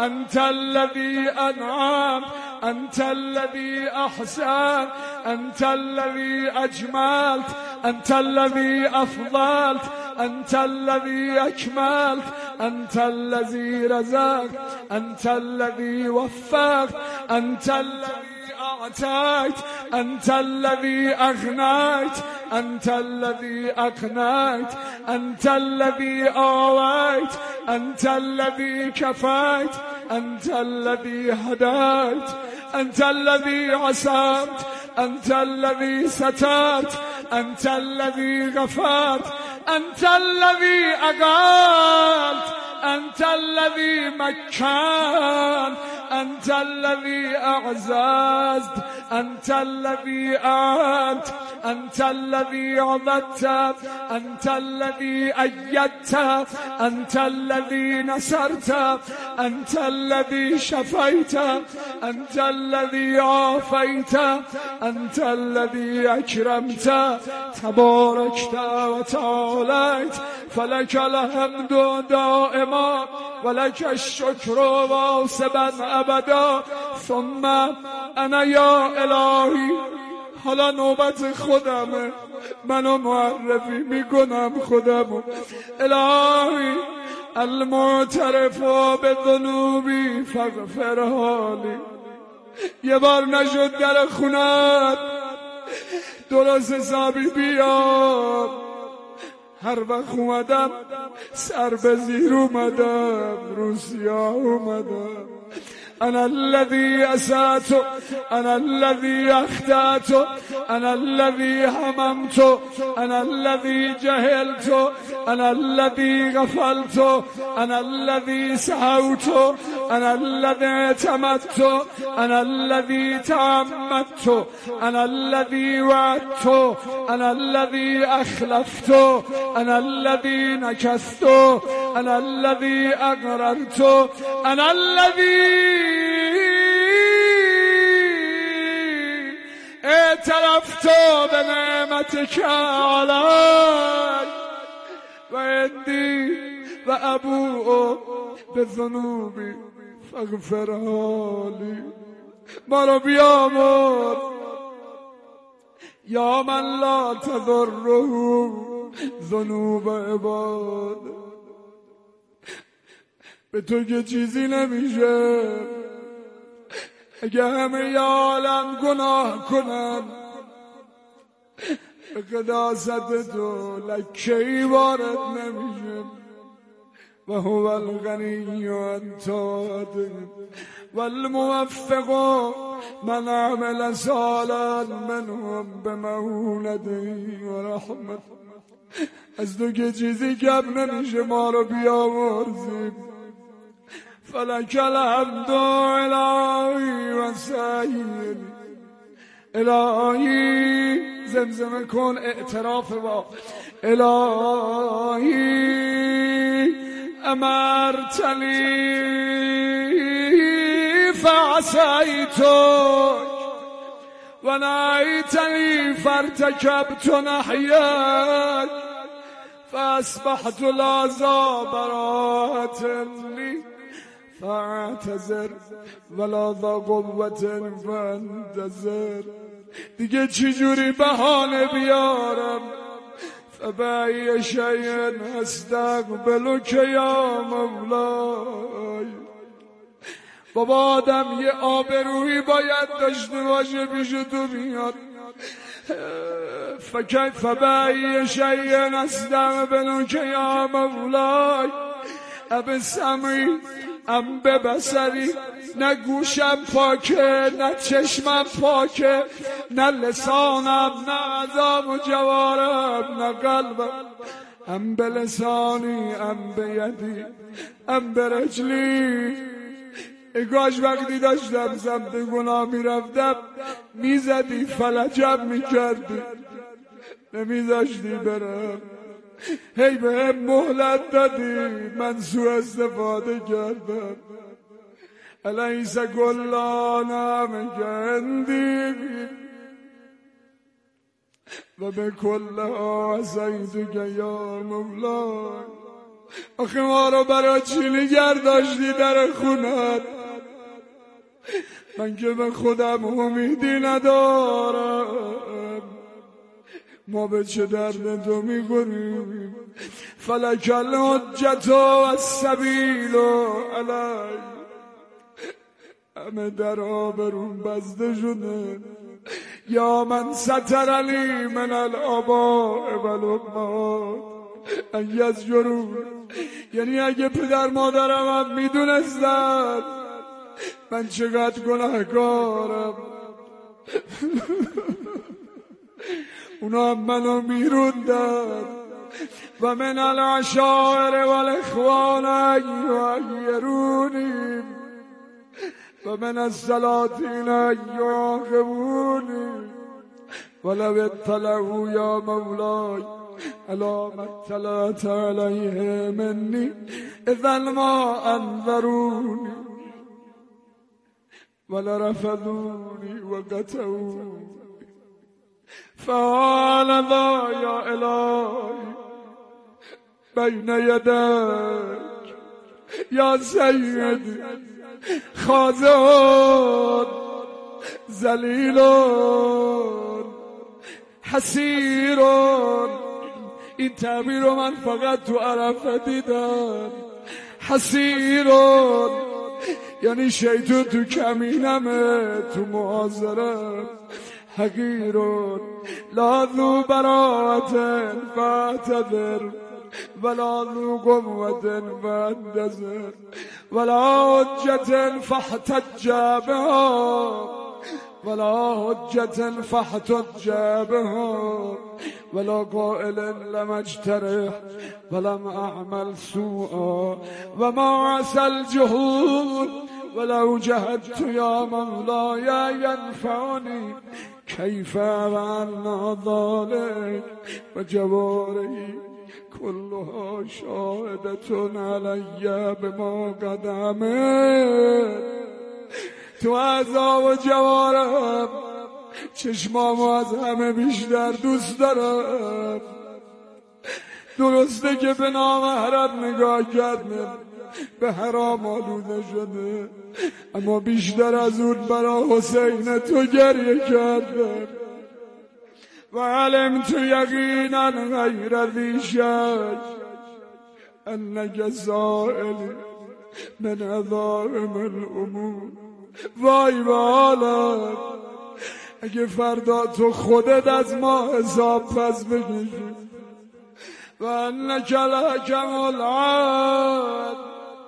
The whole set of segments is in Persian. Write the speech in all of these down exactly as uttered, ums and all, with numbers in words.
أنت الذي أنعم، أنت الذي أحسن، أنت الذي أجملت، أنت الذي أفضلت، أنت الذي أكملت، أنت الذي رزقت، أنت الذي وفقت، أنت الذي أعطيت، أنت الذي أغنيت، أنت الذي أقنيت، أنت الذي آويت، أنت الذي كفيت، أنت الذي هديت، أنت الذي عصمت، أنت الذي سترت، أنت الذي غفرت، أنت الذي أقلت، أنت الذي مكان، أنت الذي أعززت، أنت الذي أنت، أنت الذي عضدت، أنت الذي أيدت، أنت الذي نصرت، أنت الذي شفيت، أنت الذي عافيت، أنت الذي أكرمت، تباركت وتعاليت، فلك الحمد دائما ولك الشكر واصبا أبدا. ثم أنا یا الهی، حالا نوبت خودمه، منو معرفی میکنم خودمو. الهی المعترف به ذنوبی فاغفر حالی. یه بار نشد در خونت درست حسابی بیام، هر وقت اومدم سر به زیر اومدم، رو سیاه اومدم. أنا الذي أسأت، أنا الذي أخطأت، أنا الذي هممت، أنا الذي جهلت، أنا الذي غفلت، أنا الذي سهوت، أنا الذي اعتمدت، أنا الذي تعمدت، أنا الذي وعدت، أنا الذي أخلفت، أنا الذي نكثت، أنا الذي أقررت، أنا الذي اعترفت بنعمتك علي وعندي وأبوء بذنوبي فاغفرها لي. ما رو بیامرز یا من لا تضره ذنوب عباد. به تو که چیزی نمیشه، اگه همه عالم گناه کنن به قداست تو لکه‌ای وارد نمیشه. و هو الغنی انت والموفق من عمل صالحا منهم بمعونته و رحمت. از تو که چیزی کم نمیشه، ما رو بیامرزیم. فلک الحمد الهی و سیدی. الهی زمزمه کن، اعتراف با الهی امرتنی فعصیتک و نهیتنی فارتکبت نهیک فاصبحت لا ذا براءة لی فاعتذر ولا ذا قوة فانتظر. دیگه چجوری بهانه بیارم؟ فبأي شيء استقبلك یا مولای. بابا آدم یه آبرویی باید داشته باشه پیش تو میاد. فکیف فبأي شيء استقبلك یا مولای. اب سمعی ام به بصری، نه گوشم پاکه نه چشمم پاکه، نه لسانم نه اعضام و جوارم نه قلبم. ام به لسانی ام به یدی ام به رجلی. اگاش وقتی داشتم سمت گناه میرفتم میزدی فلجم میکردی، نمیذاشتی برم. هی به هم مهلت دادی، من سوء استفاده کردم. الیس کلا نعمک عندی و به کل عصیتک یا مولای. آخه ما رو برای چی نگه داشتی در خونت؟ من که به خودم امیدی ندارم. ما به چه درد تو میکنیم؟ فلک الحجت و السبیل علی. همه در آبرون بسته شده. یا من ستر علی من الآباء و الامهات ان یزجرون. یعنی اگه پدر مادرم هم میدونستن من چقدر گناهکارم، اونا هم منو میروندن. و من العشائر و الاخوان یعیرونی و من السلاطین یعاقبونی ولو اطلعوا یا مولاي على ما اطلعت علیه منی اذا ما انذرونی ولرفضونی وقطعونی. فهذا یا الهی بین یدیک یا سیدی خاضعون ذلیلون حسیرون. این تعبیر رو من فقط تو عرفه دیدم. حسیرون یعنی شیطان تو کمینمه، تو معاذرم. حقیرون لا ذو براءت فاعتذر ولا ذو قوة فانتظر ولا حجة فاحتج بها ولا حجة فاحتج بها ولا قائل لم اجترح ولم اعمل سوءا وما عسى الجهود ولو جهدت يا مولاي ينفعني كيف عنا ذلك وجوارحي كلها شاهدة علي بما قد عملت. تو اعضا و جوارم چشمامو از همه بیشتر دوست دارم. درسته که به نامحرم نگاه کردم به حرام آلوده شده، اما بیشتر از اون برا حسین تو گریه کردم. و علمت یقینا غیر ذی شک انک سائلی من عظائم الامور. وای به حالم اگه فردا تو خودت از ما حساب پس بگیری. و انک الحکم العدل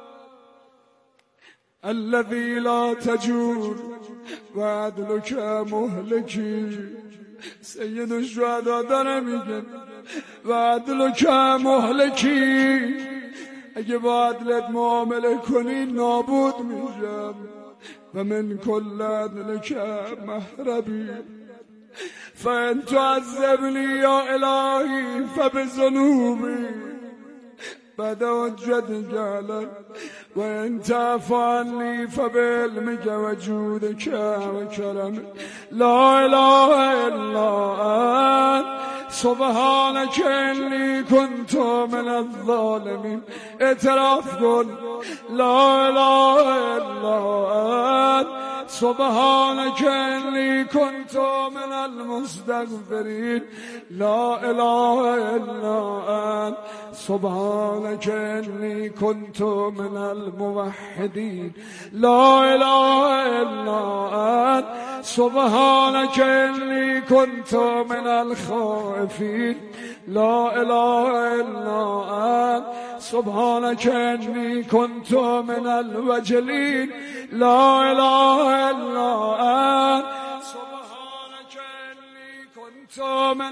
الذی لا تجور و عدلک مهلکی. سید الشهدا داره میگه و عدلک مهلکی، اگه با عدلت معامله کنی نابود میشم. و من کل عدلک محربی فان تعذبنی یا الهی فبذنوبی بعد حجتک علی و ان تعف عنی فبعلمک و جودک و کرمک لا اله الا انت سبحانک انی کنت من الظالمین. اعتراف کن لا اله الا انت سبحانک انی کنت من المستغفرین. لا اله الا انت سبحانک انی کنت من الموحدین. لا اله الا انت سبحانک انی کنت من الخائفین. لا اله الا انت سبحانک انی کنت من الوجلین. لا اله الا انت سبحانک انی کنت من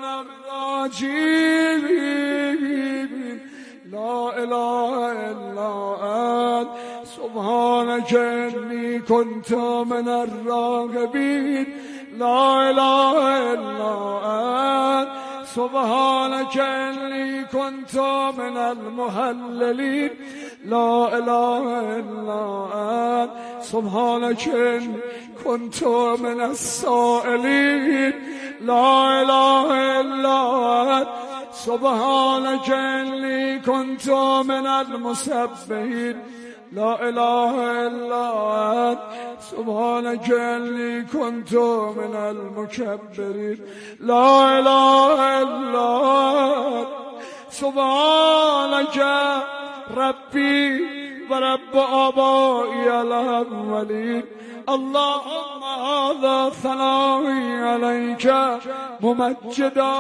الراجین. لا اله الا انت سبحانک انی کنت من الراغبین. لا اله الا انت سبحانک انی کنت من المهللین. لا اله الا انت سبحانک انی کنت من السائلین. لا اله الا انت سبحانك إني كنت من المسبحين لا إله إلا أنت سبحانك إني كنت من المكبرين لا إله إلا أنت سبحانك ربي ورب آبائي الأولين اللهم هذا ثنائي عليك ممجدا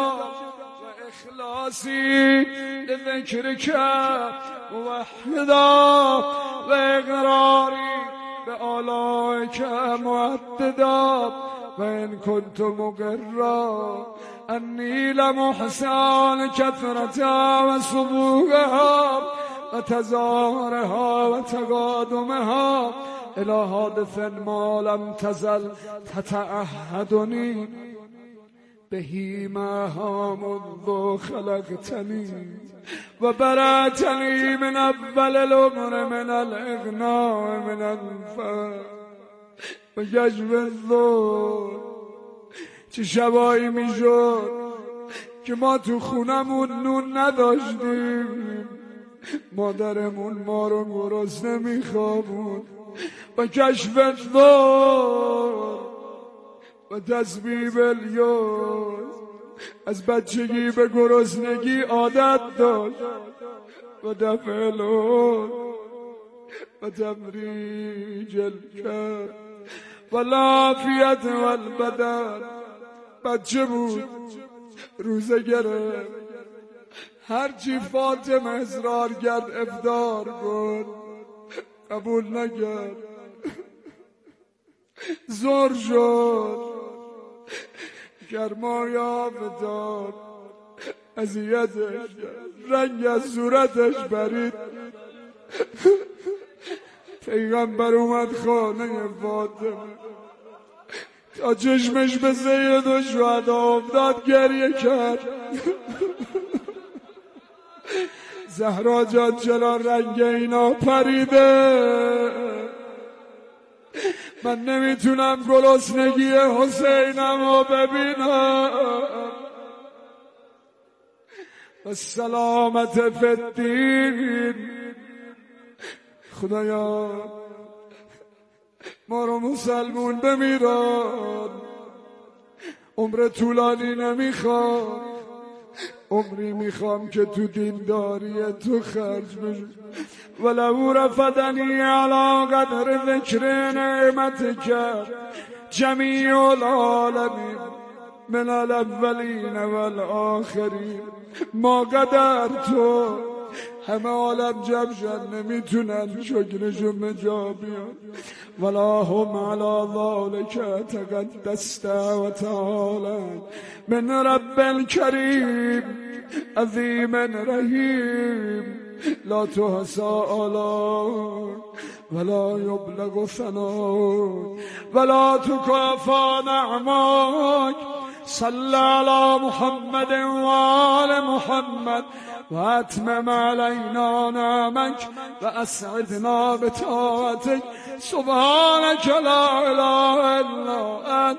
وإخلاصي لذكرك موحدا وإقراري بآلائك مؤددا وإن كنت مقرا أني لمحسن كثرة وسبوغها وتزارها وتقادمها إلى حادث ما لم تزل تتعهدني به معها منذ خلقتني وبرأتني من أول الأمر من الإغناء من الفقر وجذب الذل. چه شبایی میشد که ما تو خونمون نون نداشتیم، مادرمون ما رو گرسنه میخوابوند و کشف الذل و تسبیب الیأس. از بچگی به گرسنگی عادت داشت و دفع العسر و تمریج الکر و العافیت و البدن. بچه بود، روزه گرفت، هرچی فاطمه اصرار کرد افطار کن، قبول نکرد. زور شد، گرمای آفتاب اذیتش کرد، رنگ از صورتش برید. پیغمبر اومد خانه فاطمه، تا چشمش به سید و شهدا افتاد گریه کرد. زهرا جان چرا رنگ اینا پریده؟ من نمیتونم گرسنگی حسینم رو ببینم. و سلامت فی الدین. خدایا ما رو مسلمون بمیران، عمر طولانی نمیخوام، عمری میخوام که تو دینداری تو خرج بشه. ولو رفدنی علی قدر ذکر نعمتک جمیع العالمین من الاولین والآخرین. ما قدر تو همه عالم جمع شد نمیتونن شکرشون بجا بیان. ولا هم علی ذالک تقدست و تعالی من رب الکریم عظیم رحیم لا تحصى آلاء ولا یبلغ ثناء ولا تکافى نعماک. صل علی محمد و آل محمد و اتمم علینا نعمک و اسعدنا بطاعتک. سبحانک لا اله الا انت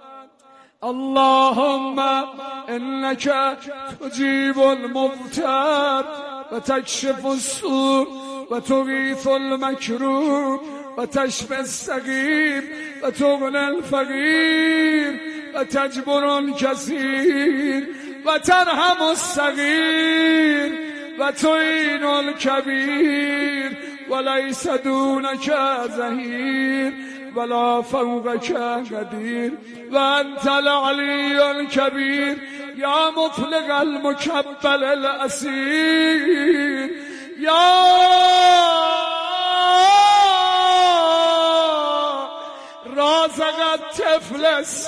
اللهم انك تجيب المضطر وتكشف السوء وتغيث المكروب وتشفي السقيم وتغني الفقير وتجبر الكثير وترحم الصغير وتعين الكبير وليس دونك زهير ولا فوقك قدير وأنت العلي الكبير يا مطلق المكبل الأسير يا رازق الطفل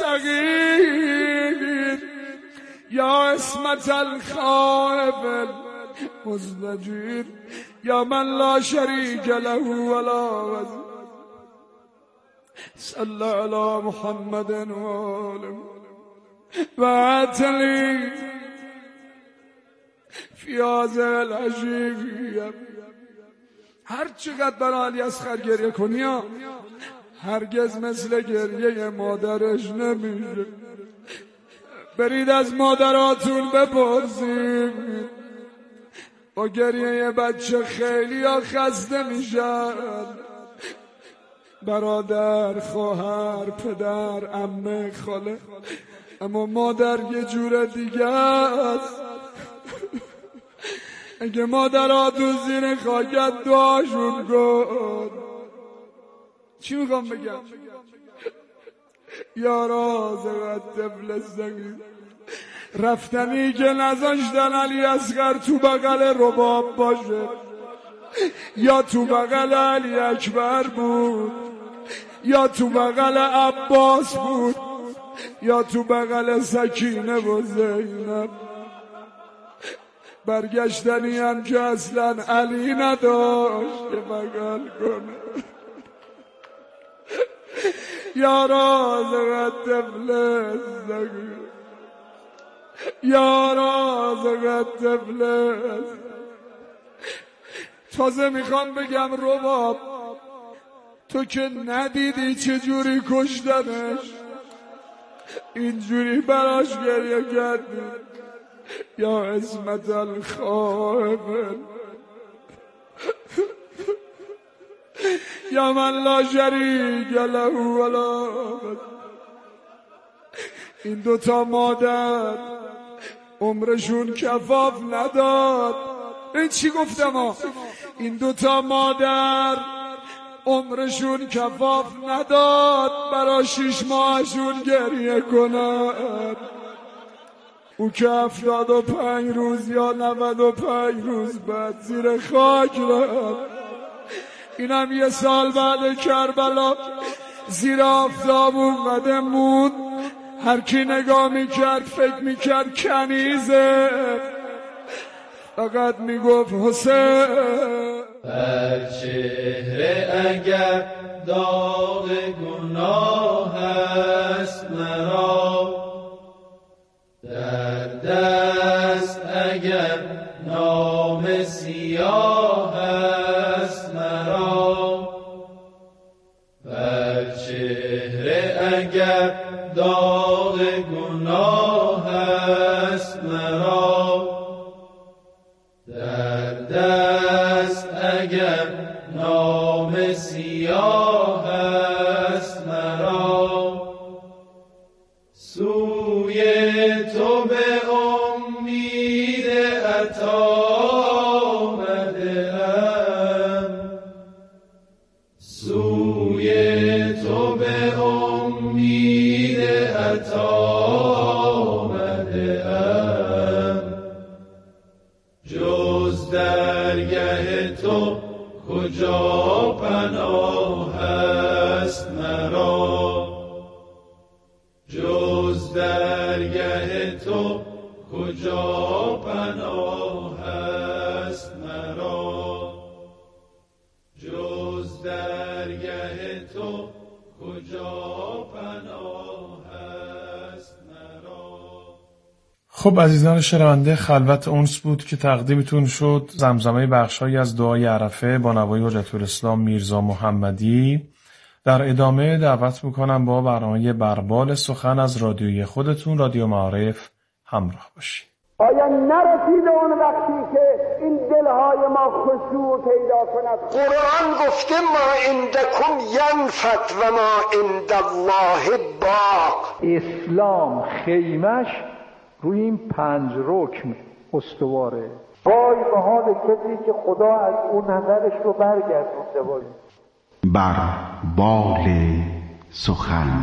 الصغير يا عصمة الخائف المزدجر يا من لا شريك له ولا وزير. صل على محمد وآله وعتلي في هذا العشیق. هر چقدر برای علی اصغر گریه کنی هرگز مثل گریه مادرش نمیشه. برید از مادراتون بپرسید. با گریه بچه خیلی ها خسته میشن، برادر، خواهر، پدر، عمه، خاله، اما مادر یه جور دیگه است. اگه مادراتون زیر خاکت دعاشون کن. چی میخوام بگم؟ یارا زغت طفل سگی رفتنی که نذاشتن علی اصغر تو بغل رباب باشه، یا تو بغل علی اکبر بود، یا تو بغل عباس بود، یا تو بغل سکینه و زینب. برگشتنی هم که اصلا علی نداشت که بغل کنه. یا رازق طفل سگی، یا رازق طفل. تازه میخوام بگم رباب، تو که ندیدی چجوری کشتنش، اینجوری براش گریه کردی. یا عصمت الخائفین، یا من لا شریک له ولا. این دوتا مادر عمرشون کفاف نداد. این چی گفتم ها؟ این دوتا مادر عمرشون کفاف نداد برا شیش ماهشون گریه کنن. او که هفتاد و پنج روز یا نود و پنج روز بعد زیر خاک رفت. اینم یه سال بعد کربلا زیر آفتاب اونقدر موند، هر کی نگاه میکرد فکر میکرد کنیزه، فقط میگفت حسین. بر چهره اگر داغ گناه است مرا، در دست اگر نام سیاه است مرا، بر چهره اگر داغ گناه است مرا، در دست اگر نام سیاه است مرا، سوی تو به امید عطا آمده‌ام، سوی تو به امید عطا آمده‌ام، جز درگه تو کجا پناه است مرا، جز درگه تو کجا پناه است مرا، جز درگه تو کجا پناه است مرا. خب عزیزان شنونده، خلوت اونس بود که تقدیمتون شد. زمزمه بخشایی از دعای عرفه با نوای حجت الاسلام میرزا محمدی. در ادامه دعوت میکنم با برنامه بربال سخن از رادیوی خودتون، رادیو معارف، همراه باشید. آیا نرسیده اون وقتی که این دلهای ما خشوع پیدا کند؟ قرآن گفته ما عندکم ینفد و ما عند الله باق. اسلام خیمش روی این پنج رکن استواره. وای به حال کسی که خدا از اون نظرش رو برگردونده باشه. بر بال سخن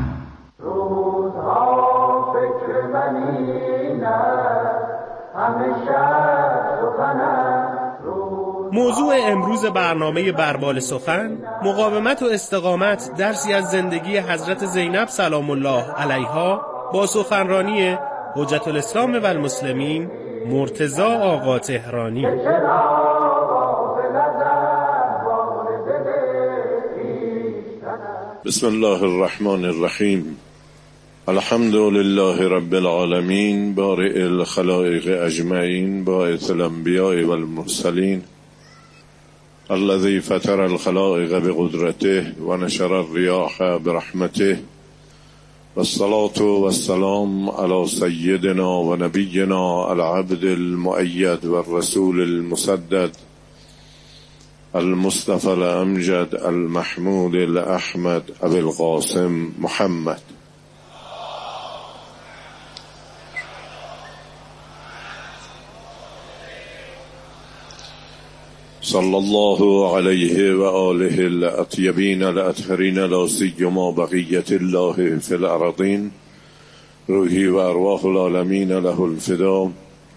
روزها فکر من این است، همه شب سخنم. موضوع امروز برنامه بربال سخن، مقاومت و استقامت، درسی از زندگی حضرت زینب سلام الله علیها با سخنرانی حجت الاسلام و المسلمین مرتضی آقا تهرانی. بسم الله الرحمن الرحیم. الحمد لله رب العالمین، بارئ الخلائق اجمعین، باعث الانبیاء والمرسلین، الذي فطر الخلائق بقدرته و نشر الرياح برحمته والصلاة والسلام على سيدنا و نبينا العبد المؤيد والرسول المسدد المصطفى الأمجد المحمود الأحمد أبي القاسم محمد. صلى الله عليه وآله الأطيبين الأطهرين لا سيما بقية الله في الأرضين روحي وأرواح العالمين له الفداء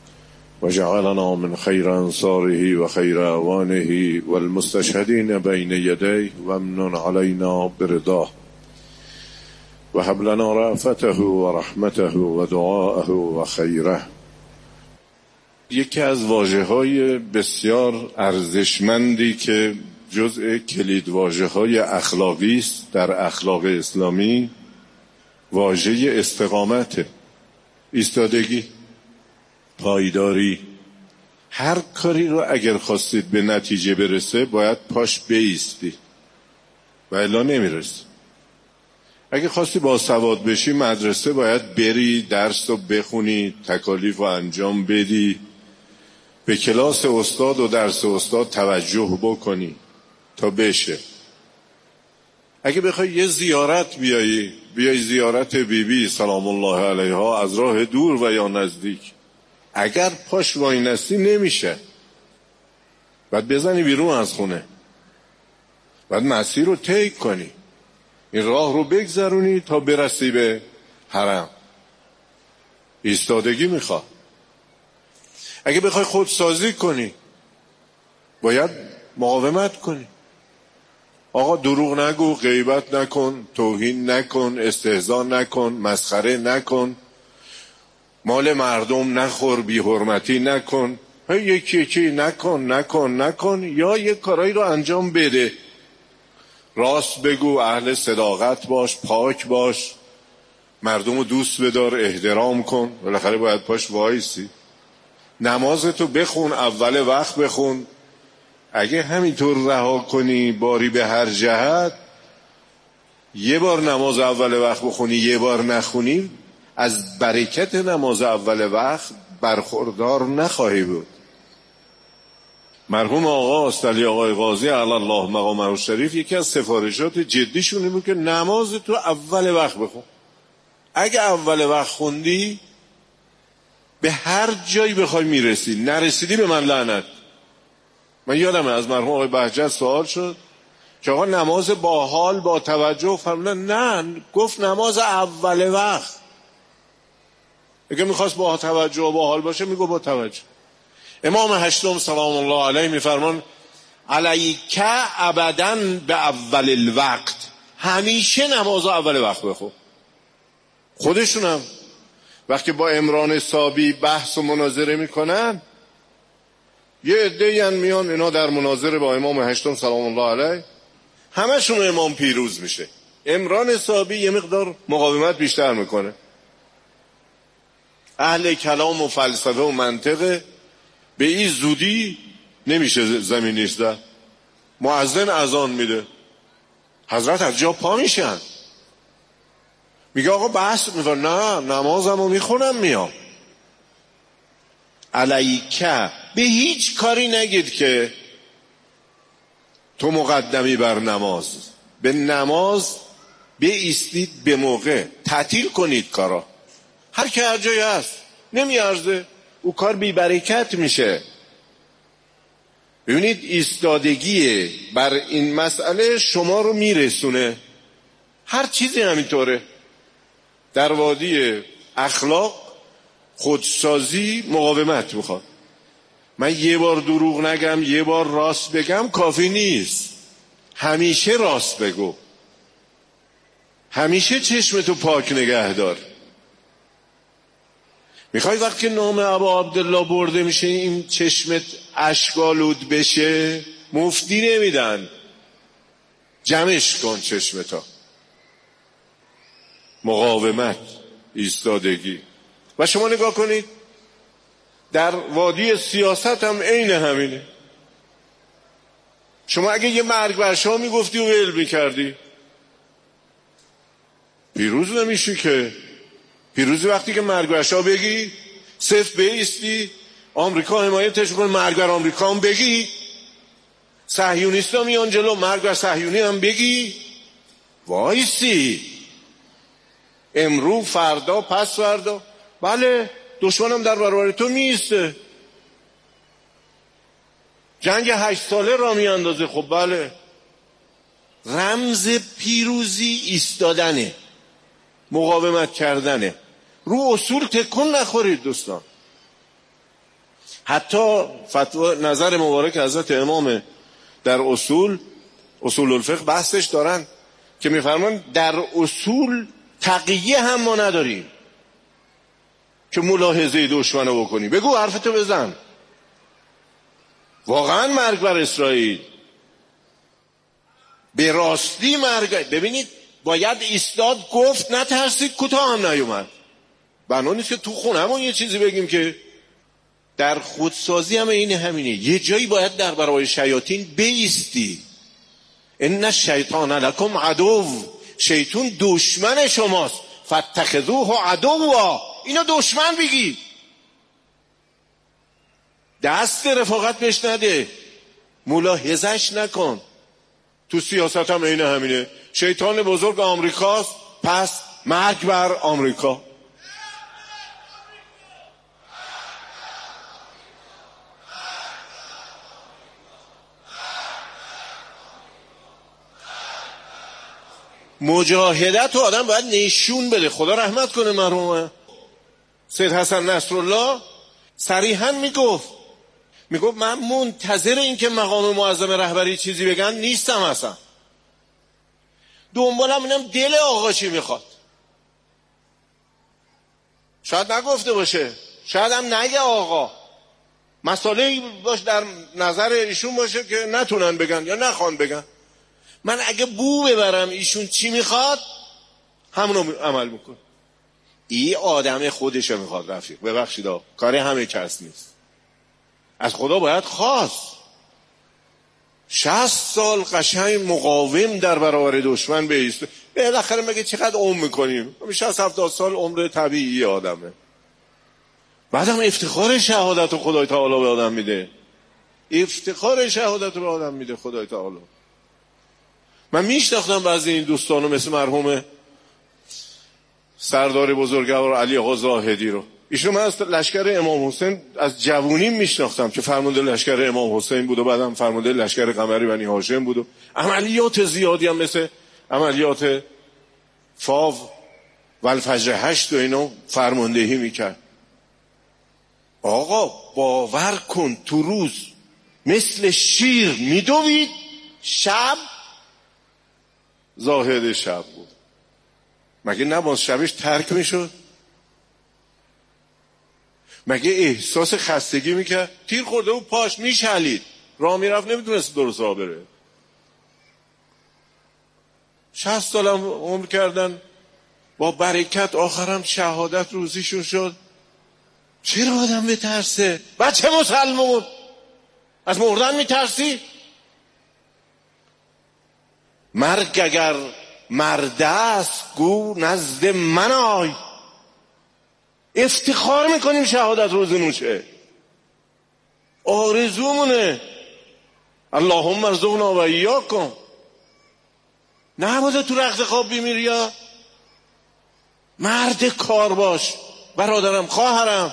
وجعلنا من خير أنصاره وخير أعوانه والمستشهدين بين يديه وامن علينا برضاه وهب لنا رأفته ورحمته ودعاءه وخيره. یکی از واژه‌های بسیار ارزشمندی که جزء کلید واژه‌های اخلاقی است در اخلاق اسلامی واژه استقامت، ایستادگی، پایداری. هر کاری رو اگر خواستید به نتیجه برسه باید پاش بایستی و الا نمیرسه. اگر خواستی باسواد بشی مدرسه باید بری، درس رو بخونی، تکالیف رو انجام بدی، به کلاس استاد و درس استاد توجه بکنی تا بشه. اگه بخوای یه زیارت بیایی بیایی زیارت بیبی بی سلام الله علیها از راه دور و یا نزدیک، اگر پاش وای نستی نمیشه، باید بزنی بیرون از خونه، باید مسیر رو طی کنی، این راه رو بگذرونی تا برسی به حرم. ایستادگی میخواد. اگه بخوای خودسازی کنی باید مقاومت کنی. آقا دروغ نگو، غیبت نکن، توهین نکن، استهزا نکن، مسخره نکن، مال مردم نخور، بی حرمتی نکن، یکی یکی نکن نکن نکن یا یک کارایی رو انجام بده. راست بگو، اهل صداقت باش، پاک باش، مردم رو دوست بدار، احترام کن. بالاخره باید پاش وایسی. نمازتو بخون، اول وقت بخون. اگه همینطور رها کنی باری به هر جهت، یه بار نماز اول وقت بخونی یه بار نخونی، از برکت نماز اول وقت برخوردار نخواهی بود. مرحوم آقا استعلی آقای قاضی علی الله مقامه الشریف یکی از سفارشات جدیشون این بود که نماز تو اول وقت بخون. اگه اول وقت خوندی به هر جایی بخوای میرسی، نرسیدی به من لعنت. من یادمه از مرحوم آقای بهجت سوال شد که آقا نماز با حال با توجه، فرمودن نه، گفت نماز اول وقت. اگه میخواست با توجه و با حال باشه میگو با توجه. امام هشتم سلام الله علیه میفرمان علیک ابدا به اول الوقت، همیشه نماز اول وقت بخون. خودشونم وقتی با عمران صابی بحث و مناظره میکنن، یه عده‌ای میان اینا در مناظره با امام هشتم سلام الله علیه، همشون امام پیروز میشه. عمران صابی یه مقدار مقاومت بیشتر میکنه، اهل کلام و فلسفه و منطقه، به این زودی نمیشه زمینی زد. مؤذن اذان میده، حضرت از جا پا میشن، میگه آقا بحث میکنه، نه نمازمو میخونم میام. علیکه، به هیچ کاری نگید که تو مقدمی بر نماز. به نماز بایستید به موقع، تعطیل کنید کارا. هر که هر جایی هست نمیارزه، او کار بی برکت میشه. ببینید ایستادگی بر این مسئله شما رو میرسونه. هر چیزی همینطوره. در وادی اخلاق خودسازی مقاومت میخواد. من یه بار دروغ نگم، یه بار راست بگم کافی نیست. همیشه راست بگو، همیشه چشمتو پاک نگه دار. میخوای وقتی نام ابا عبدالله برده میشه این چشمت اشکالود بشه، مفتی نمیدن، جمعش کن چشمتا. مقاومت، ایستادگی. و شما نگاه کنید در وادی سیاست هم عین همینه. شما اگه یه مرگ بر شما میگفتی و ول میکردی، پیروز نمیشی که. پیروزی وقتی که مرگ بر شاه بگی، صفر بایستی، آمریکا حمایتش کنه، مرگ بر آمریکا هم بگی، صهیونیستا میان جلو، مرگ بر صهیونی هم بگی، وایستی. امرو، فردا، پس فردا، بله دشمنم در برابر تو میسته. جنگ هشت ساله را میاندازه، خب بله. رمز پیروزی ایستادنه، مقاومت کردنه. رو اصول تکون نخورید دوستان. حتی فتوا نظر مبارک حضرت امام در اصول اصول الفقه بحثش دارن که میفرمان در اصول تقیه هم ما نداریم که ملاحظه دشمنو بکنی. بگو حرفتو بزن. واقعا مرگ بر اسرائیل، به راستی مرگ. ببینید باید ایستاد، گفت، نترسید، کوتاه هم نیومد. بنا نیست که تو خونمون یه چیزی بگیم که در خودسازی هم این همینه. یه جایی باید در برابر شیاطین بیستی. ان الشیطان لکم عدو، شیطان دشمن شماست، فاتخذوه عدوا، اینو دشمن بگی. دست رفاقت بهش نده، ملاحظش نکن. تو سیاست هم این همینه. شیطان بزرگ آمریکاست، پس مرگ بر آمریکا. مجاهدت رو آدم باید نشون بده. خدا رحمت کنه مرحوم سید حسن نصرالله صریحا میگفت میگفت من منتظر این که مقام معظم رهبری چیزی بگن نیستم، اصلا دنبالم اینم دل آقا چی میخواد. شاید نگفته باشه، شاید هم نگه آقا، مسئله باش در نظر ایشون باشه که نتونن بگن یا نخوان بگن. من اگه بو ببرم ایشون چی میخواد همونو عمل میکن. این آدم خودشو میخواد رفیق، ببخشید آقا، کاری همه کس نیست. از خدا باید خواست. شصت سال قشنگ مقاوم در برابر دشمن بایسته. بالاخره مگه چقدر عمر میکنیم؟ شصت هفتاد سال عمر طبیعی آدمه. بعدم افتخار شهادت رو خدای تعالی به آدم میده. افتخار شهادت رو به آدم میده خدای تعالی. من میشناختم بعضی این دوستانو مثل مرحوم سردار بزرگوار علی آقا زاهدی رو. ایشون من از لشکر امام حسین از جوونیم میشناختم که فرمانده لشکر امام حسین بود و بعدم فرمانده لشکر قمری بنی هاشم بود و عملیات زیادی هم مثل عملیات فاو و الفجر هشت و اینو فرماندهی میکرد. آقا باور کن تو روز مثل شیر میدوید، شب زاهد شب بود. مگه نماز شبش ترک میشد؟ مگه احساس خستگی میکرد؟ تیر خورده بود پاش میشلید، راه میرفت نمیتونست درست راه بره. شصت سالم عمر کردن با برکت، آخرم شهادت روزیشون شد. چرا آدم بترسه؟ بچه مسلمون از مردن میترسی؟ مرگ اگر مرد است گو نزد من آی. افتخار میکنیم شهادت روزمون شه، آرزومونه. اللهم ارزقنا و ایاکم. نباید تو رخت خواب بیمیری. یا مرد کار باش برادرم، خواهرم.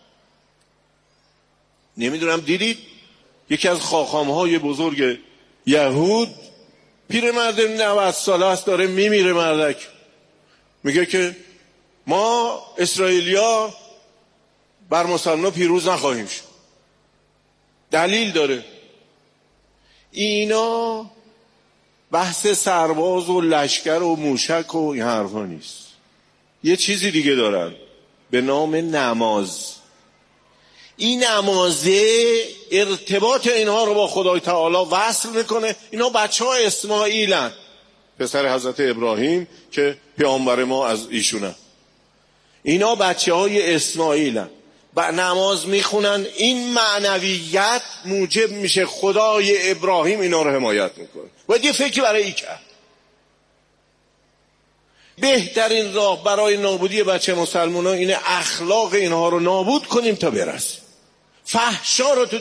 نمیدونم دیدید یکی از خاخامهای بزرگ یهود، پیرمرد نود ساله است، داره میمیره مردک، میگه که ما اسرائیلیا بر مسلمان پیروز نخواهیم شد. دلیل داره. اینا بحث سرباز و لشکر و موشک و این حرفا نیست، یه چیزی دیگه دارن به نام نماز. این نمازه ارتباط اینها رو با خدای تعالی وصل میکنه. اینا بچه ها اسماعیلن، پسر حضرت ابراهیم که پیامبر ما از ایشونه. اینا بچه های اسماعیلن، با نماز میخونن. این معنویت موجب میشه خدای ابراهیم اینا رو حمایت میکنه. باید یه فکری برای این کرد. بهترین راه برای نابودی بچه مسلمان ها اینه اخلاق اینها رو نابود کنیم تا برسیم. فحشا رو تو